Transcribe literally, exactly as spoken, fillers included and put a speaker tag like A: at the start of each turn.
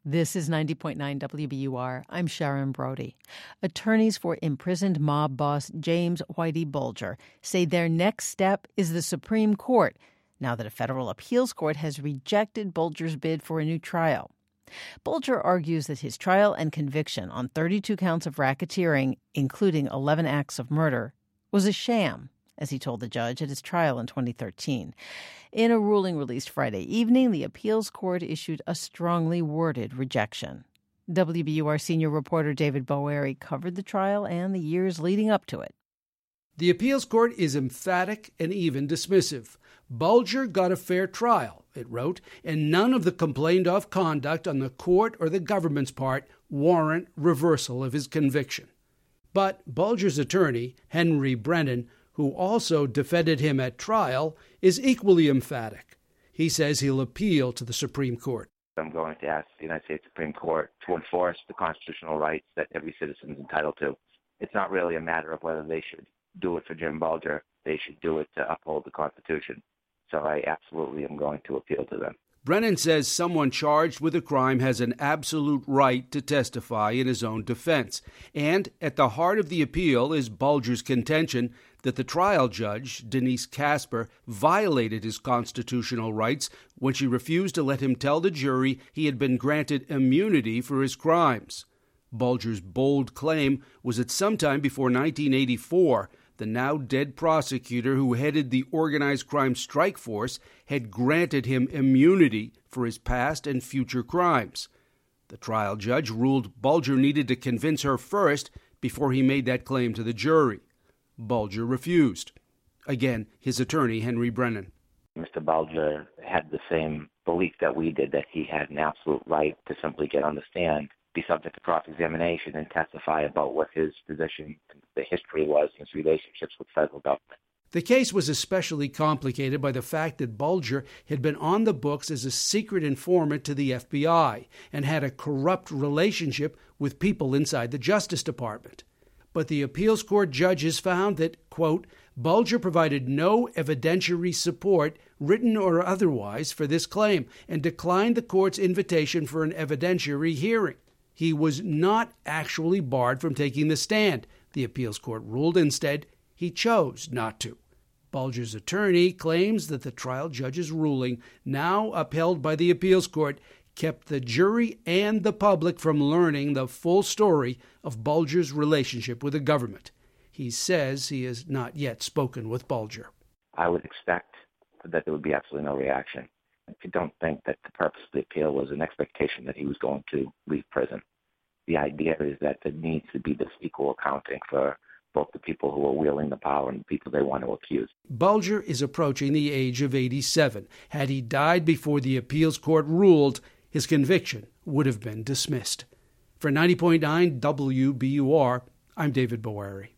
A: This is ninety point nine W B U R. I'm Sharon Brody. Attorneys for imprisoned mob boss James Whitey Bulger say their next step is the Supreme Court, now that a federal appeals court has rejected Bulger's bid for a new trial. Bulger argues that his trial and conviction on thirty-two counts of racketeering, including eleven acts of murder, was a sham, as he told the judge at his trial in twenty thirteen. In a ruling released Friday evening, the appeals court issued a strongly worded rejection. W B U R senior reporter David Boeri covered the trial and the years leading up to it.
B: The appeals court is emphatic and even dismissive. Bulger got a fair trial, it wrote, and none of the complained-of conduct on the court or the government's part warrant reversal of his conviction. But Bulger's attorney, Henry Brennan, who also defended him at trial, is equally emphatic. He says he'll appeal to the Supreme Court.
C: I'm going to ask the United States Supreme Court to enforce the constitutional rights that every citizen is entitled to. It's not really a matter of whether they should do it for Jim Bulger. They should do it to uphold the Constitution. So I absolutely am going to appeal to them.
B: Brennan says someone charged with a crime has an absolute right to testify in his own defense. And at the heart of the appeal is Bulger's contention that the trial judge, Denise Casper, violated his constitutional rights when she refused to let him tell the jury he had been granted immunity for his crimes. Bulger's bold claim was that sometime before nineteen eighty-four, the now-dead prosecutor who headed the organized crime strike force had granted him immunity for his past and future crimes. The trial judge ruled Bulger needed to convince her first before he made that claim to the jury. Bulger refused. Again, his attorney, Henry Brennan.
C: Mister Bulger had the same belief that we did, that he had an absolute right to simply get on the stand, be subject to cross-examination, and testify about what his position, the history was, his relationships with federal government.
B: The case was especially complicated by the fact that Bulger had been on the books as a secret informant to the F B I and had a corrupt relationship with people inside the Justice Department. But the appeals court judges found that, quote, Bulger provided no evidentiary support, written or otherwise, for this claim and declined the court's invitation for an evidentiary hearing. He was not actually barred from taking the stand, the appeals court ruled. Instead, he chose not to. Bulger's attorney claims that the trial judge's ruling, now upheld by the appeals court, kept the jury and the public from learning the full story of Bulger's relationship with the government. He says he has not yet spoken with Bulger.
C: I would expect that there would be absolutely no reaction. I don't think that the purpose of the appeal was an expectation that he was going to leave prison. The idea is that there needs to be this equal accounting for both the people who are wielding the power and the people they want to accuse.
B: Bulger is approaching the age of eighty-seven. Had he died before the appeals court ruled, his conviction would have been dismissed. For ninety point nine W B U R, I'm David Boeri.